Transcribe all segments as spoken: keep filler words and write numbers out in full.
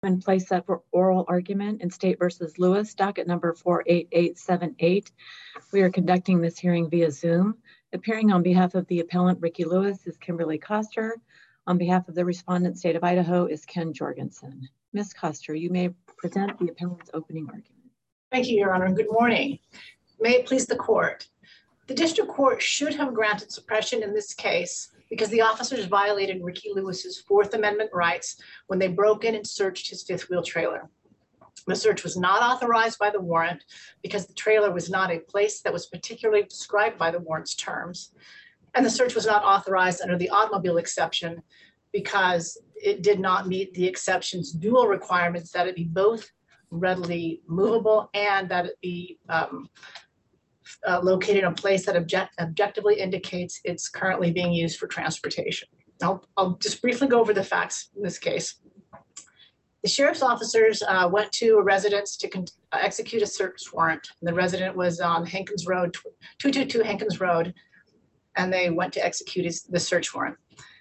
And place that for oral argument in State versus Lewis, docket number four eight eight seven eight. We are conducting this hearing via Zoom. Appearing on behalf of the appellant Ricky Lewis is Kimberly Koster. On behalf of the respondent, State of Idaho, is Ken Jorgensen. Miz Koster, you may present the appellant's opening argument. Thank you, Your Honor. Good morning. May it please the court. The district court should have granted suppression in this case because the officers violated Ricky Lewis's Fourth Amendment rights when they broke in and searched his fifth wheel trailer. The search was not authorized by the warrant because the trailer was not a place that was particularly described by the warrant's terms. And the search was not authorized under the automobile exception because it did not meet the exception's dual requirements that it be both readily movable and that it be um, Uh, located in a place that object objectively indicates it's currently being used for transportation. I'll, I'll just briefly go over the facts in this case. The sheriff's officers uh, went to a residence to con uh, execute a search warrant. And the resident was on Hankins Road, two two two Hankins Road, and they went to execute his, the search warrant.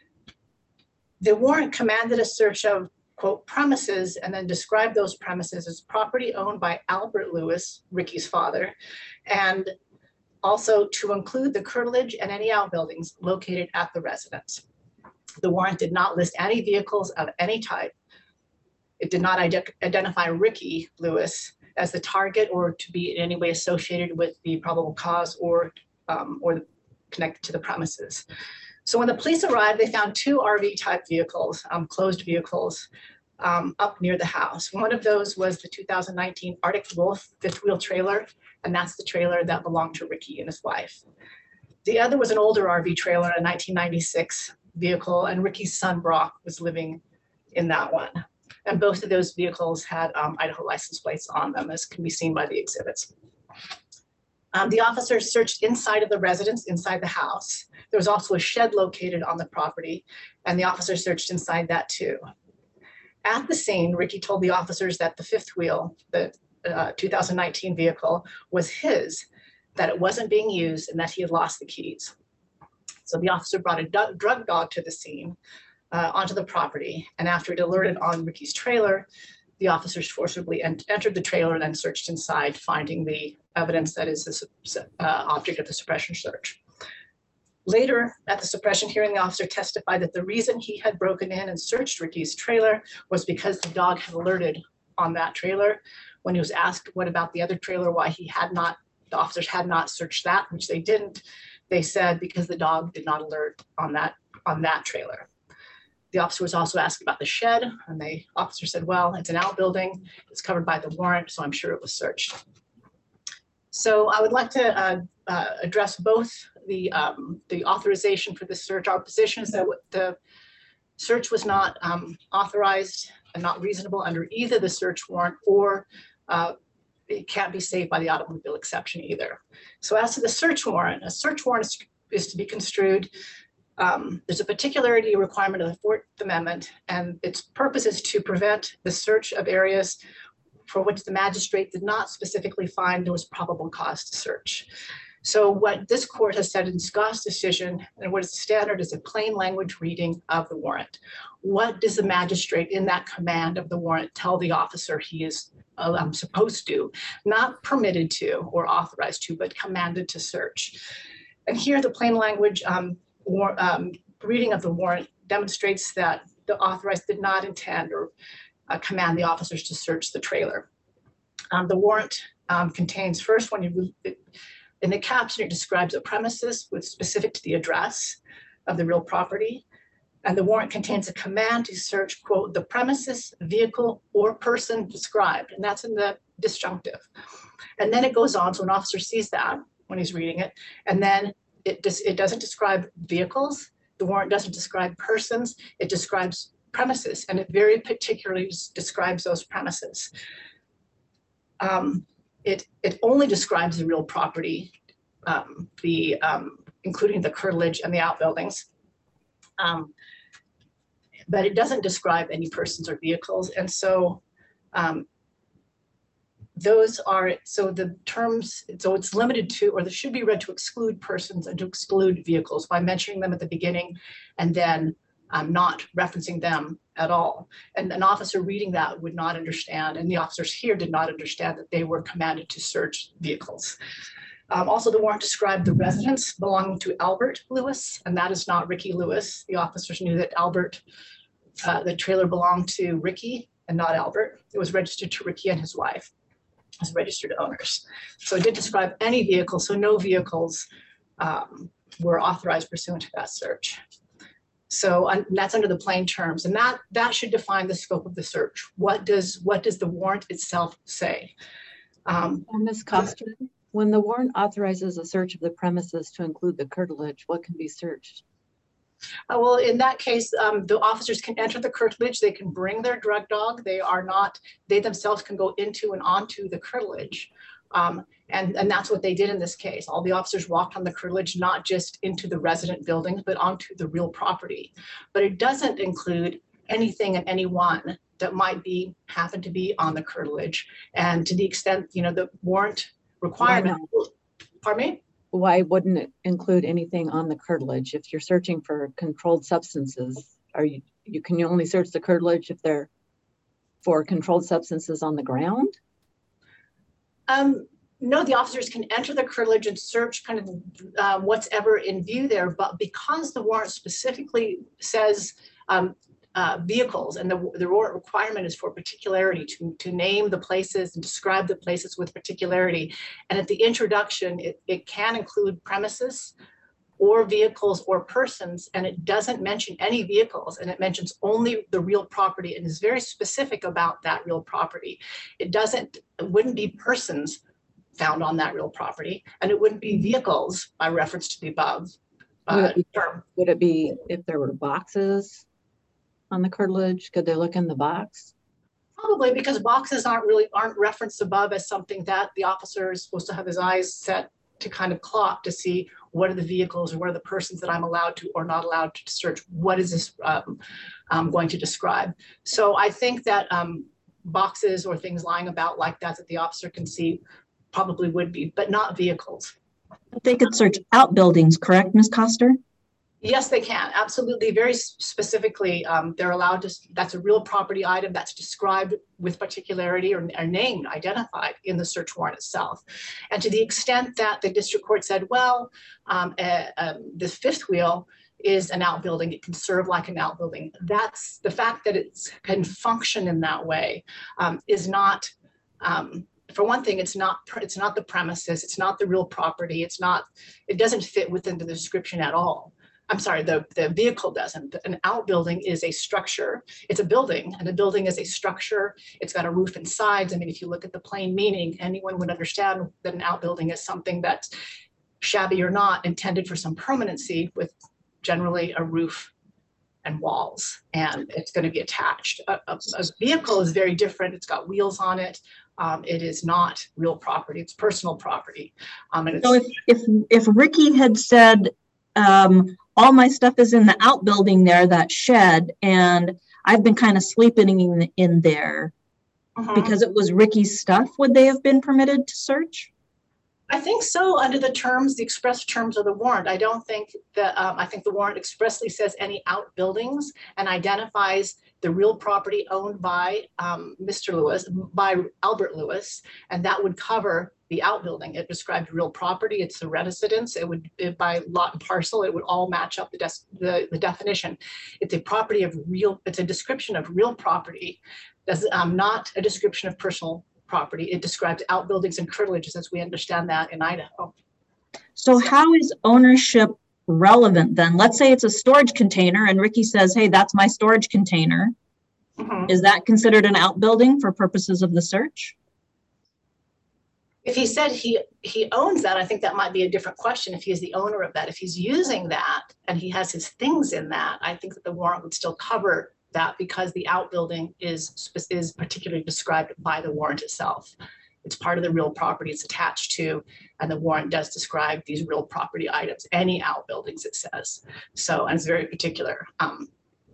The warrant commanded a search of, quote, premises, and then described those premises as property owned by Albert Lewis, Ricky's father, and also to include the curtilage and any outbuildings located at the residence. The warrant did not list any vehicles of any type. It did not ide identify Ricky Lewis as the target or to be in any way associated with the probable cause or, um, or connected to the premises. So when the police arrived, they found two R V type vehicles, um, closed vehicles, um, up near the house. One of those was the two thousand nineteen Arctic Wolf fifth wheel trailer, and that's the trailer that belonged to Ricky and his wife. The other was an older R V trailer, a nineteen ninety-six vehicle, and Ricky's son Brock was living in that one. And both of those vehicles had um, Idaho license plates on them, as can be seen by the exhibits. Um, the officers searched inside of the residence, inside the house. There was also a shed located on the property, and the officers searched inside that too. At the scene, Ricky told the officers that the fifth wheel, the uh, two thousand nineteen vehicle, was his, that it wasn't being used, and that he had lost the keys. So the officer brought a drug dog to the scene, uh, onto the property, and after it alerted on Ricky's trailer, the officers forcibly ent entered the trailer and then searched inside, finding the evidence that is the uh, object of the suppression search. Later, at the suppression hearing, the officer testified that the reason he had broken in and searched Ricky's trailer was because the dog had alerted on that trailer. When he was asked what about the other trailer, why he had not, the officers had not searched that, which they didn't, they said because the dog did not alert on that, on that trailer. The officer was also asked about the shed, and the officer said, well, it's an outbuilding, it's covered by the warrant, so I'm sure it was searched. So I would like to uh, uh, address both the, um, the authorization for the search. Our position is that the search was not um, authorized and not reasonable under either the search warrant, or uh, it can't be saved by the automobile exception either. So as to the search warrant, a search warrant is, is to be construed. Um, there's a particularity requirement of the Fourth Amendment, and its purpose is to prevent the search of areas for which the magistrate did not specifically find there was probable cause to search. So what this court has said in Scott's decision, and what is the standard, is a plain language reading of the warrant. What does the magistrate in that command of the warrant tell the officer he is uh, um, supposed to, not permitted to or authorized to, but commanded to search? And here the plain language um, war, um, reading of the warrant demonstrates that the authorized did not intend or uh, command the officers to search the trailer. Um, the warrant um, contains, first, when you it, in the caption, it describes a premises with specific to the address of the real property. And the warrant contains a command to search, quote, the premises, vehicle, or person described. And that's in the disjunctive. And then it goes on, so an officer sees that when he's reading it. And then it, does, it doesn't describe vehicles. The warrant doesn't describe persons. It describes premises, and it very particularly describes those premises. Um, It, it only describes the real property, um, the, um, including the curtilage and the outbuildings. Um, but it doesn't describe any persons or vehicles. And so um, those are, so the terms, so it's limited to, or this should be read to exclude persons and to exclude vehicles by mentioning them at the beginning, and then um, not referencing them at all. And an officer reading that would not understand, and the officers here did not understand that they were commanded to search vehicles. Um, also, the warrant described the residence belonging to Albert Lewis, and that is not Ricky Lewis. The officers knew that Albert, uh, the trailer belonged to Ricky and not Albert. It was registered to Ricky and his wife as registered owners. So it did describe any vehicle, so no vehicles um, were authorized pursuant to that search. So um, that's under the plain terms, and that that should define the scope of the search. What does what does the warrant itself say? Um, Miz Coster, when the warrant authorizes a search of the premises to include the curtilage, what can be searched? Uh, well, in that case, um, the officers can enter the curtilage. They can bring their drug dog. They are not, they themselves can go into and onto the curtilage. Um, and, and that's what they did in this case. All the officers walked on the curtilage, not just into the resident buildings, but onto the real property. But it doesn't include anything and anyone that might be, happen to be on the curtilage. And to the extent, you know, the warrant requirement, pardon me? Why wouldn't it include anything on the curtilage? If you're searching for controlled substances, are you, you can you only search the curtilage if they're for controlled substances on the ground? Um, no, the officers can enter the curtilage and search kind of uh, what's ever in view there, but because the warrant specifically says um, uh, vehicles, and the, the warrant requirement is for particularity, to, to name the places and describe the places with particularity. And at the introduction, it, it can include premises or vehicles or persons, and it doesn't mention any vehicles, and it mentions only the real property and is very specific about that real property. It doesn't, it wouldn't be persons found on that real property, and it wouldn't be vehicles by reference to the above uh, would, it be, term. Would it be if there were boxes on the curtilage? Could they look in the box? Probably, because boxes aren't really aren't referenced above as something that the officer is supposed to have his eyes set to kind of clock to see what are the vehicles or what are the persons that I'm allowed to or not allowed to search. What is this um, um, going to describe? So I think that um, boxes or things lying about like that that the officer can see probably would be, but not vehicles. They could search outbuildings, correct, Miz Coster? Yes, they can. Absolutely. Very specifically, um, they're allowed to, that's a real property item that's described with particularity or, or named, identified in the search warrant itself. And to the extent that the district court said, well, um, uh, um, the fifth wheel is an outbuilding, it can serve like an outbuilding. That's the fact that it can function in that way um, is not, um, for one thing, it's not it's not the premises, it's not the real property, it's not, it doesn't fit within the description at all. I'm sorry, the, the vehicle doesn't. An outbuilding is a structure. It's a building, and a building is a structure. It's got a roof and sides. I mean, if you look at the plain meaning, anyone would understand that an outbuilding is something that's shabby or not, intended for some permanency with generally a roof and walls, and it's going to be attached. A, a, a vehicle is very different. It's got wheels on it. Um, it is not real property. It's personal property. Um, and it's, so if, if, if Ricky had said, um, all my stuff is in the outbuilding there, that shed, and I've been kind of sleeping in, in there uh-huh. because it was Ricky's stuff, would they have been permitted to search? I think so, under the terms, the express terms of the warrant. I don't think that, um, I think the warrant expressly says any outbuildings and identifies the real property owned by um, Mister Lewis, by Albert Lewis, and that would cover the outbuilding. It described real property, it's the residence, it would, it, by lot and parcel, it would all match up the, the, the definition. It's a property of real, it's a description of real property, that's um, not a description of personal property. It describes outbuildings and curtilages as we understand that in Idaho. So how is ownership relevant then? Let's say it's a storage container and Ricky says, hey, that's my storage container. Mm-hmm. Is that considered an outbuilding for purposes of the search? If he said he he owns that, I think that might be a different question. If he is the owner of that, if he's using that and he has his things in that, I think that the warrant would still cover that because the outbuilding is is particularly described by the warrant itself. It's part of the real property it's attached to, and the warrant does describe these real property items, any outbuildings it says. So, and it's very particular. Um,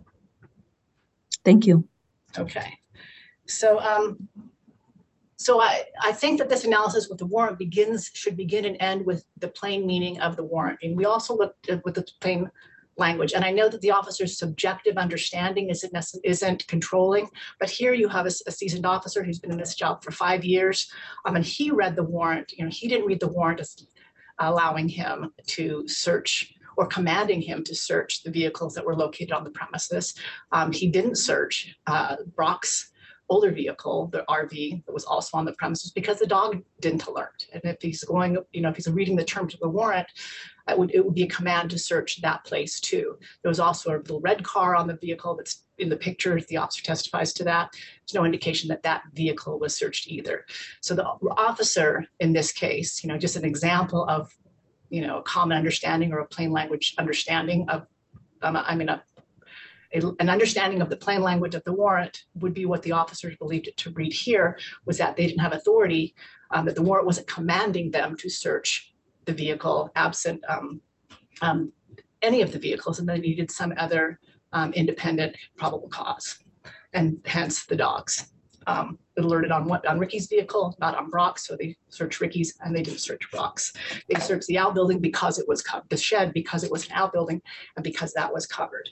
Thank you. Okay. So, um, so I, I think that this analysis with the warrant begins, should begin and end with the plain meaning of the warrant. And we also looked at with the plain language. And I know that the officer's subjective understanding isn't, isn't controlling, but here you have a, a seasoned officer who's been in this job for five years. Um, and he read the warrant, you know, he didn't read the warrant as allowing him to search or commanding him to search the vehicles that were located on the premises. Um, he didn't search uh, Brock's older vehicle, the R V that was also on the premises, because the dog didn't alert. And if he's going, you know, if he's reading the terms of the warrant, it would, it would be a command to search that place too. There was also a little red car on the vehicle that's in the picture. The officer testifies to that. There's no indication that that vehicle was searched either. So the officer in this case, you know, just an example of, you know, a common understanding or a plain language understanding of, um, I mean, a A, an understanding of the plain language of the warrant would be what the officers believed it to read here, was that they didn't have authority, um, that the warrant wasn't commanding them to search the vehicle absent um, um, any of the vehicles, and they needed some other um, independent probable cause, and hence the dogs. Um, it alerted on what on Ricky's vehicle, not on Brock's, so they searched Ricky's and they didn't search Brock's. They searched the outbuilding because it was the shed because it was an outbuilding and because that was covered.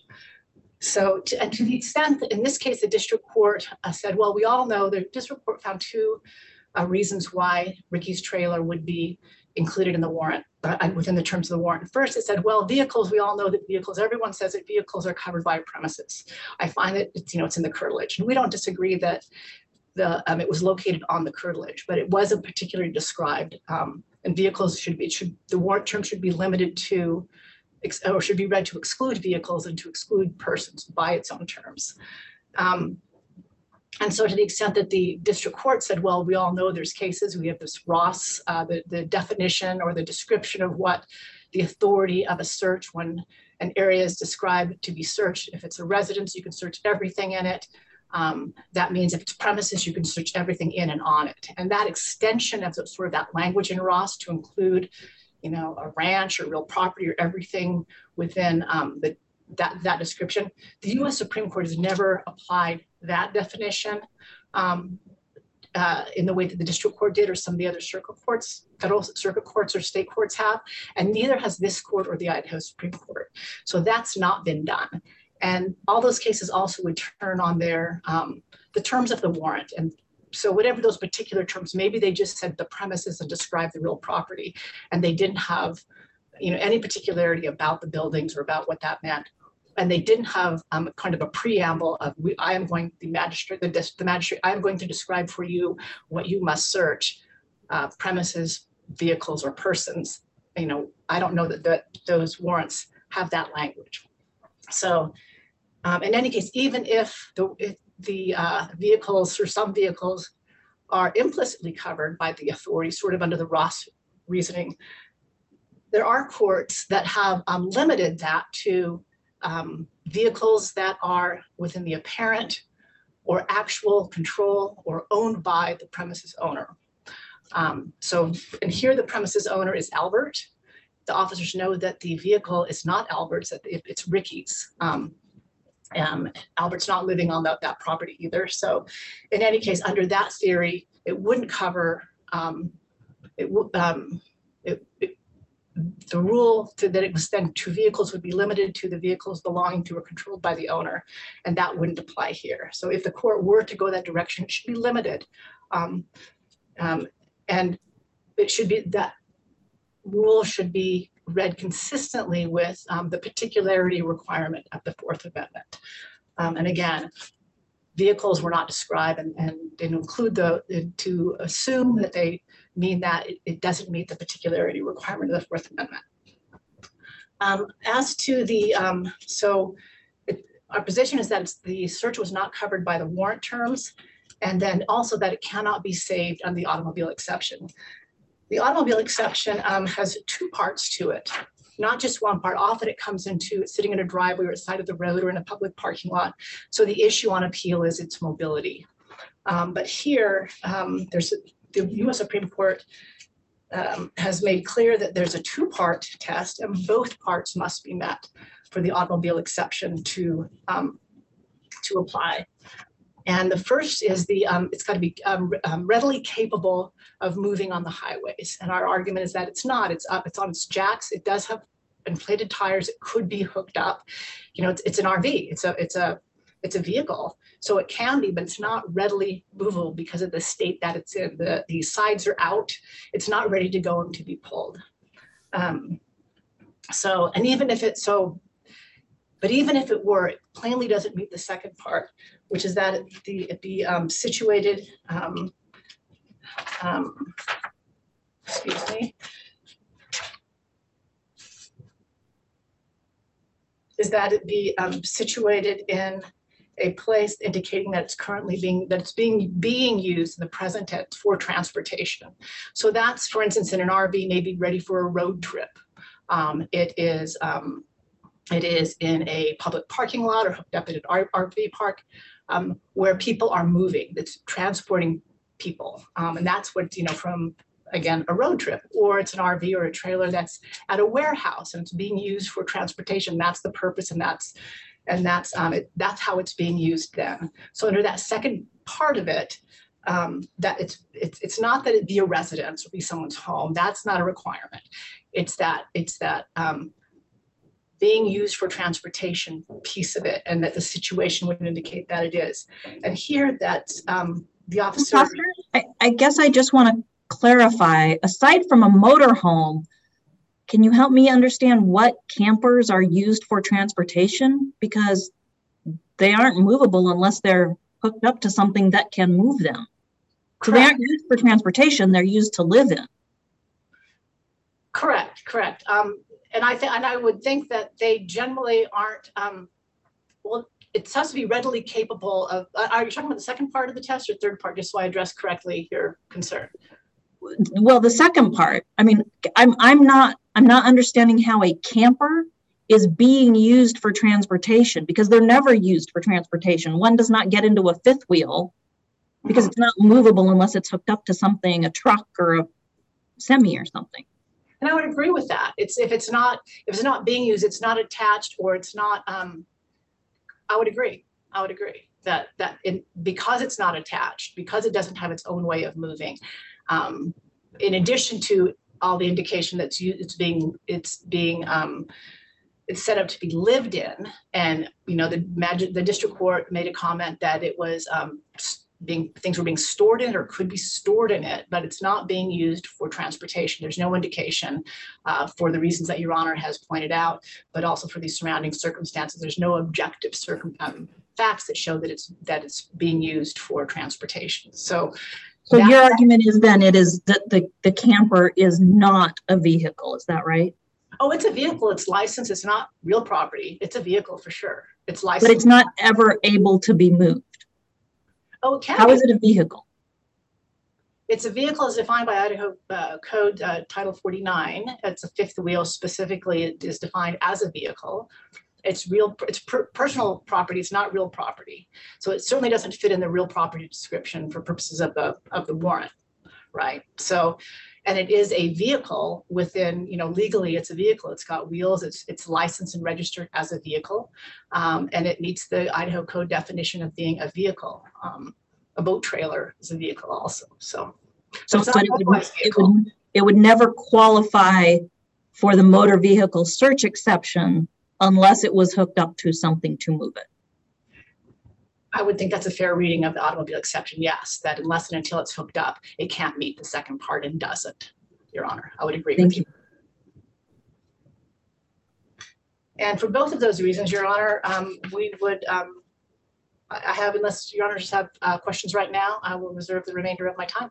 So, to, and to the extent that in this case, the district court uh, said, well, we all know the district court found two uh, reasons why Ricky's trailer would be included in the warrant, uh, within the terms of the warrant. First, it said, well, vehicles, we all know that vehicles, everyone says that vehicles are covered by premises. I find that it's, you know, it's in the curtilage. And we don't disagree that the um, it was located on the curtilage, but it wasn't particularly described. Um, and vehicles should be, it should, the warrant term should be limited to or should be read to exclude vehicles and to exclude persons by its own terms. Um, and so to the extent that the district court said, well, we all know there's cases, we have this Ross, uh, the, the definition or the description of what the authority of a search when an area is described to be searched. If it's a residence, you can search everything in it. Um, that means if it's premises, you can search everything in and on it. And that extension of the, sort of that language in Ross to include, you know, a ranch or real property or everything within um, the, that, that description. The U S Supreme Court has never applied that definition um, uh, in the way that the district court did or some of the other circuit courts, federal circuit courts or state courts have, and neither has this court or the Idaho Supreme Court. So that's not been done. And all those cases also would turn on their, um, the terms of the warrant. And so whatever those particular terms, maybe they just said the premises and described the real property, and they didn't have, you know, any particularity about the buildings or about what that meant. And they didn't have um, kind of a preamble of, we, I am going, the magistrate, the, the magistrate, I am going to describe for you what you must search, uh, premises, vehicles, or persons. You know, I don't know that, that those warrants have that language. So um, in any case, even if the, if the uh, vehicles or some vehicles are implicitly covered by the authority, sort of under the Ross reasoning, there are courts that have um, limited that to um, vehicles that are within the apparent or actual control or owned by the premises owner. Um, so, and here the premises owner is Albert. The officers know that the vehicle is not Albert's, that it's Ricky's. Um, Um, Albert's not living on that, that property either. So in any case, under that theory, it wouldn't cover, um, it, um, it, it, the rule to, that it was then two vehicles would be limited to the vehicles belonging to or controlled by the owner, and that wouldn't apply here. So if the court were to go that direction, it should be limited. Um, um, and it should be, that rule should be read consistently with um, the particularity requirement of the Fourth Amendment. Um, and again, vehicles were not described, and, and didn't include the, to assume that they mean that it, it doesn't meet the particularity requirement of the Fourth Amendment. Um, as to the, um, so it, our position is that it's, the search was not covered by the warrant terms, and then also that it cannot be saved on the automobile exception. The automobile exception um, has two parts to it, not just one part. Often it comes into sitting in a driveway or at the side of the road or in a public parking lot. So the issue on appeal is its mobility. Um, but here, um, there's a, the U S Supreme Court um, has made clear that there's a two-part test, and both parts must be met for the automobile exception to, um, to apply. And the first is the, um, it's got to be um, um, readily capable of moving on the highways. And our argument is that it's not, it's up, it's on its jacks. It does have inflated tires. It could be hooked up. You know, it's, it's an R V. It's a it's a it's a vehicle, so it can be, but it's not readily movable because of the state that it's in. The the sides are out. It's not ready to go and to be pulled. Um, so, and even if it's so, but even if it were, it plainly doesn't meet the second part, which is that it be, it be um, situated. Um, um, excuse me. Is that it be um, situated in a place indicating that it's currently being, that it's being being used in the present tense for transportation. So that's, for instance, in an R V, maybe ready for a road trip. Um, it is um, it is in a public parking lot or hooked up in an R V park um, where people are moving. That's transporting people, um, and that's what, you know, from, again, a road trip, or it's an R V or a trailer that's at a warehouse and it's being used for transportation. That's the purpose, and that's and that's um, it, that's how it's being used then. So under that second part of it, um, that it's it's it's not that it be a residence or be someone's home. That's not a requirement. It's that it's that um, being used for transportation piece of it, and that the situation would indicate that it is. And here, that um, the officer. Pastor, I, I guess I just want to clarify, aside from a motorhome, can you help me understand what campers are used for transportation? Because they aren't movable unless they're hooked up to something that can move them. So they aren't used for transportation, they're used to live in. Correct, correct. Um, and I think, and I would think that they generally aren't, um, well, it has to be readily capable of, uh, are you talking about the second part of the test or third part, just so I address correctly your concern? Well, the second part, I mean, I'm I'm not I'm not understanding how a camper is being used for transportation, because they're never used for transportation. One does not get into a fifth wheel because mm-hmm. it's not movable unless it's hooked up to something, a truck or a semi or something. And I would agree with that. It's if it's not if it's not being used, it's not attached, or it's not. Um, I would agree. I would agree that that in, because it's not attached, because it doesn't have its own way of moving. Um, in addition to all the indication that it's being it's being um, it's set up to be lived in, and you know the magic the district court made a comment that it was um, being things were being stored in or could be stored in it, but it's not being used for transportation. There's no indication uh, for the reasons that Your Honor has pointed out, but also for these surrounding circumstances. There's no objective circum um, facts that show that it's that it's being used for transportation. So. So that, your argument is then it is that the, the camper is not a vehicle, is that right? Oh, it's a vehicle, it's licensed, it's not real property. It's a vehicle for sure. It's licensed. But it's not ever able to be moved. Oh, it can How be. is it a vehicle? It's a vehicle as defined by Idaho uh, Code uh, Title forty-nine. It's a fifth wheel specifically. It is defined as a vehicle. It's real, it's per personal property, it's not real property. So it certainly doesn't fit in the real property description for purposes of the of the warrant, right? So, and it is a vehicle within, you know, legally it's a vehicle. It's got wheels, it's it's licensed and registered as a vehicle, um, and it meets the Idaho Code definition of being a vehicle. Um, a boat trailer is a vehicle also, so. So, so it, would, it, would, it would never qualify for the motor vehicle search exception unless it was hooked up to something to move it. I would think that's a fair reading of the automobile exception, yes, that unless and until it's hooked up, it can't meet the second part and doesn't, Your Honor. I would agree Thank with you. you. And for both of those reasons, Your Honor, um, we would, um, I have, unless Your Honors have uh, questions right now, I will reserve the remainder of my time.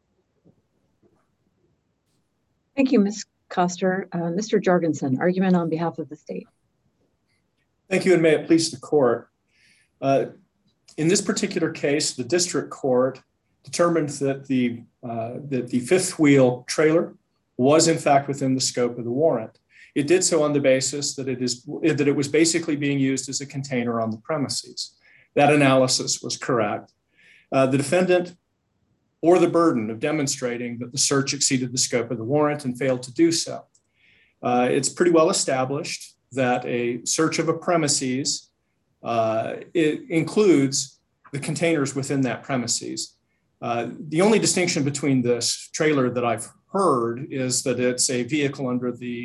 Thank you, Miz Koster. Uh, Mister Jorgensen, argument on behalf of the state. Thank you, and may it please the court. Uh, in this particular case, the district court determined that the, uh, that the fifth wheel trailer was in fact within the scope of the warrant. It did so on the basis that it, is, that it was basically being used as a container on the premises. That analysis was correct. Uh, the defendant bore the burden of demonstrating that the search exceeded the scope of the warrant and failed to do so. Uh, it's pretty well established that a search of a premises uh, it includes the containers within that premises. Uh, the only distinction between this trailer that I've heard is that it's a vehicle under the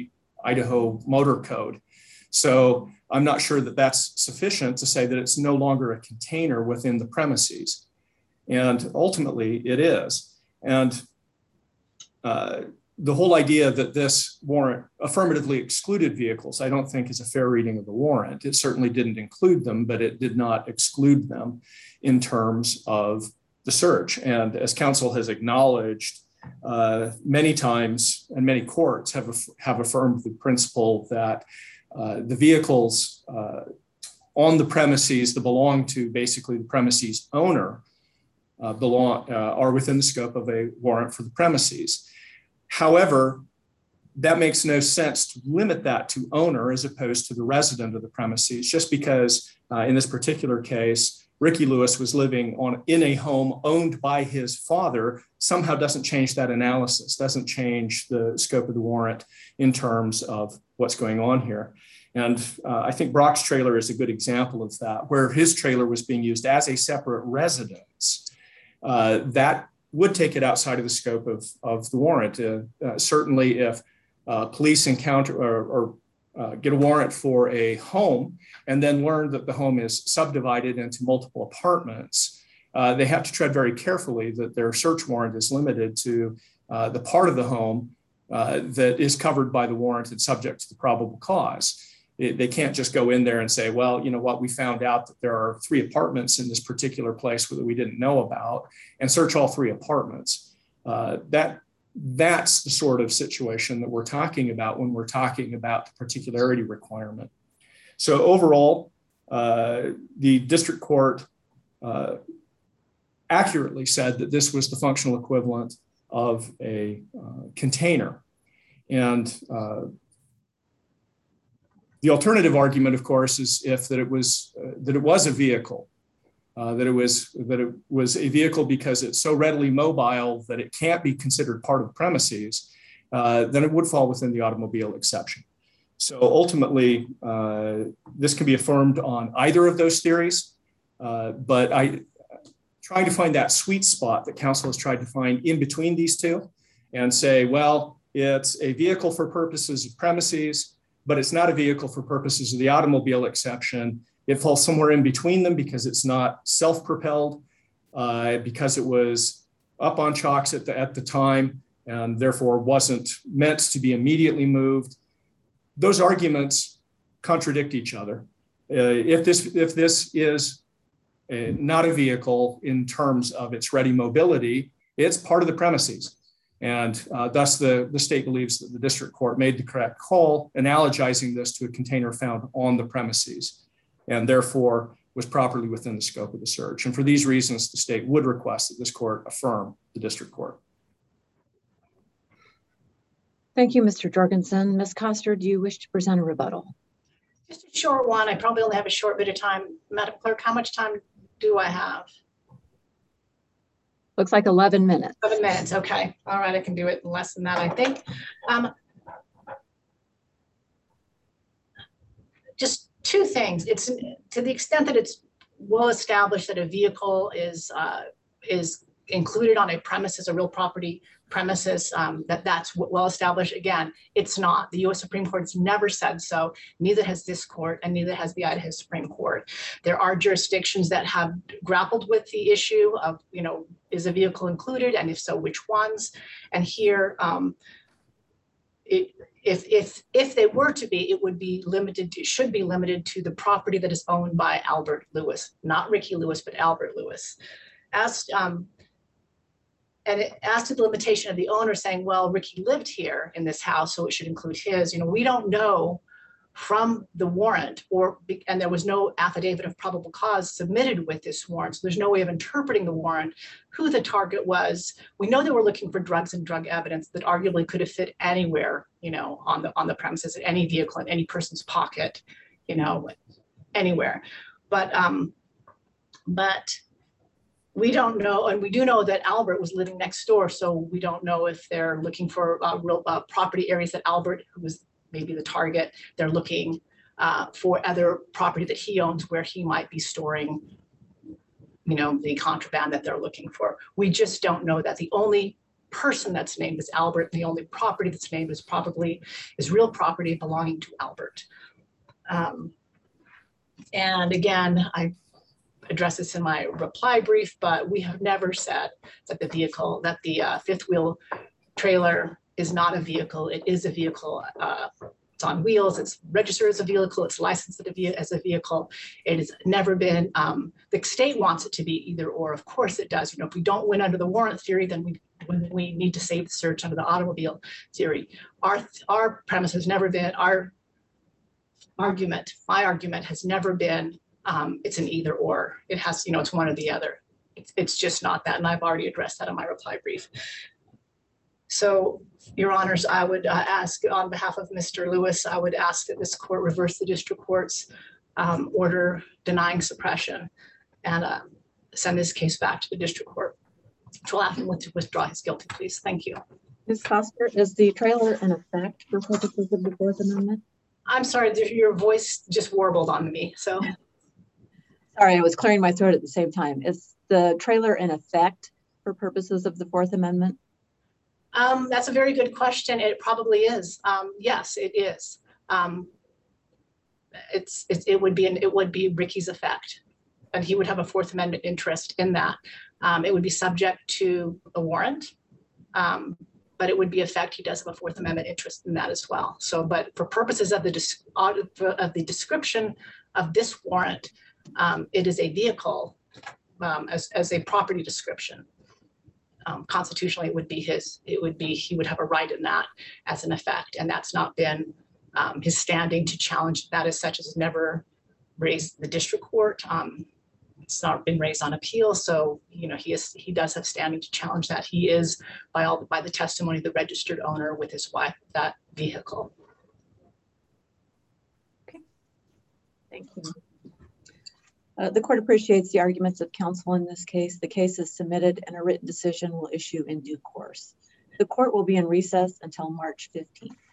Idaho Motor Code. So I'm not sure that that's sufficient to say that it's no longer a container within the premises. And ultimately it is. And uh, the whole idea that this warrant affirmatively excluded vehicles, I don't think is a fair reading of the warrant. It certainly didn't include them, but it did not exclude them in terms of the search. And as counsel has acknowledged, uh, many times and many courts have, have affirmed the principle that uh, the vehicles uh, on the premises that belong to basically the premises owner uh, belong, uh, are within the scope of a warrant for the premises. However, that makes no sense to limit that to owner as opposed to the resident of the premises, just because uh, in this particular case, Ricky Lewis was living on in a home owned by his father somehow doesn't change that analysis, doesn't change the scope of the warrant in terms of what's going on here. And uh, I think Brock's trailer is a good example of that, where his trailer was being used as a separate residence. Uh, that would take it outside of the scope of, of the warrant. Uh, uh, certainly if uh, police encounter or, or uh, get a warrant for a home and then learn that the home is subdivided into multiple apartments, uh, they have to tread very carefully that their search warrant is limited to uh, the part of the home uh, that is covered by the warrant and subject to the probable cause. It, they can't just go in there and say, well, you know what, we found out that there are three apartments in this particular place that we didn't know about, and search all three apartments. Uh, that That's the sort of situation that we're talking about when we're talking about the particularity requirement. So overall, uh, the district court uh, accurately said that this was the functional equivalent of a uh, container. And uh, the alternative argument, of course, is if that it was uh, that it was a vehicle. Uh, that it was that it was a vehicle because it's so readily mobile that it can't be considered part of the premises, uh, then it would fall within the automobile exception. So ultimately, uh, this can be affirmed on either of those theories, uh, but I try to find that sweet spot that counsel has tried to find in between these two and say, well, it's a vehicle for purposes of premises, but it's not a vehicle for purposes of the automobile exception. It falls somewhere in between them because it's not self-propelled, uh, because it was up on chocks at the, at the time and therefore wasn't meant to be immediately moved. Those arguments contradict each other. Uh, if this, if this is a, not a vehicle in terms of its ready mobility, it's part of the premises. And uh, thus the, the state believes that the district court made the correct call, analogizing this to a container found on the premises, and therefore was properly within the scope of the search. And for these reasons, the state would request that this court affirm the district court. Thank you, Mister Jorgensen. Miz Coster, do you wish to present a rebuttal? Just a short one. I probably only have a short bit of time. Madam Clerk, how much time do I have? Looks like eleven minutes. eleven minutes, okay. All right, I can do it in less than that, I think. Um, just two things. It's to the extent that it's well established that a vehicle is uh, is included on a premises, a real property premises, um, that that's well established. Again, it's not. The U S Supreme Court has never said so. Neither has this court, and neither has the Idaho Supreme Court. There are jurisdictions that have grappled with the issue of, you know, is a vehicle included, and if so, which ones? And here, um, it, if if if they were to be, it would be limited to, should be limited to the property that is owned by Albert Lewis, not Ricky Lewis, but Albert Lewis. As um, And it, as to the limitation of the owner saying, well, Ricky lived here in this house, so it should include his, you know, we don't know from the warrant, or, and there was no affidavit of probable cause submitted with this warrant. So there's no way of interpreting the warrant, who the target was. We know they were looking for drugs and drug evidence that arguably could have fit anywhere, you know, on the, on the premises, in any vehicle, in any person's pocket, you know, anywhere. But, um, but, we don't know, and we do know that Albert was living next door, so we don't know if they're looking for uh, real uh, property areas that Albert, who was maybe the target, they're looking uh, for other property that he owns where he might be storing, you know, the contraband that they're looking for. We just don't know that. The only person that's named is Albert. And the only property that's named is probably is real property belonging to Albert. Um, and again, I address this in my reply brief, but we have never said that the vehicle, that the uh, fifth wheel trailer is not a vehicle. It is a vehicle. Uh, it's on wheels. It's registered as a vehicle. It's licensed as a vehicle. It has never been, um, the state wants it to be either or. Of course it does. You know, if we don't win under the warrant theory, then we when we need to save the search under the automobile theory. Our, our premise has never been, our argument, my argument has never been um, it's an either or. It has, you know, it's one or the other. It's, it's just not that. And I've already addressed that in my reply brief. So, Your Honors, I would uh, ask on behalf of Mister Lewis, I would ask that this court reverse the district court's um, order denying suppression and uh, send this case back to the district court to allow him to withdraw his guilty pleas. Thank you. Miz Koster, is the trailer in effect for purposes of the Fourth Amendment? I'm sorry, your voice just warbled on me. So, sorry, I was clearing my throat at the same time. Is the trailer in effect for purposes of the Fourth Amendment? Um, that's a very good question. It probably is. Um, yes, it is. Um, it's, it's it would be an, it would be Ricky's effect, and he would have a Fourth Amendment interest in that. Um, it would be subject to a warrant, um, but it would be effect. He does have a Fourth Amendment interest in that as well. So, but for purposes of the of the description of this warrant, um, it is a vehicle um, as as a property description. Um, constitutionally, it would be his, it would be, he would have a right in that as an effect. And that's not been um, his standing to challenge that as such as never raised the district court. Um, it's not been raised on appeal. So, you know, he is, he does have standing to challenge that. He is by all, by the testimony of the registered owner with his wife, that vehicle. Okay, thank you. Uh, the court appreciates the arguments of counsel in this case. The case is submitted and a written decision will issue in due course. The court will be in recess until March fifteenth.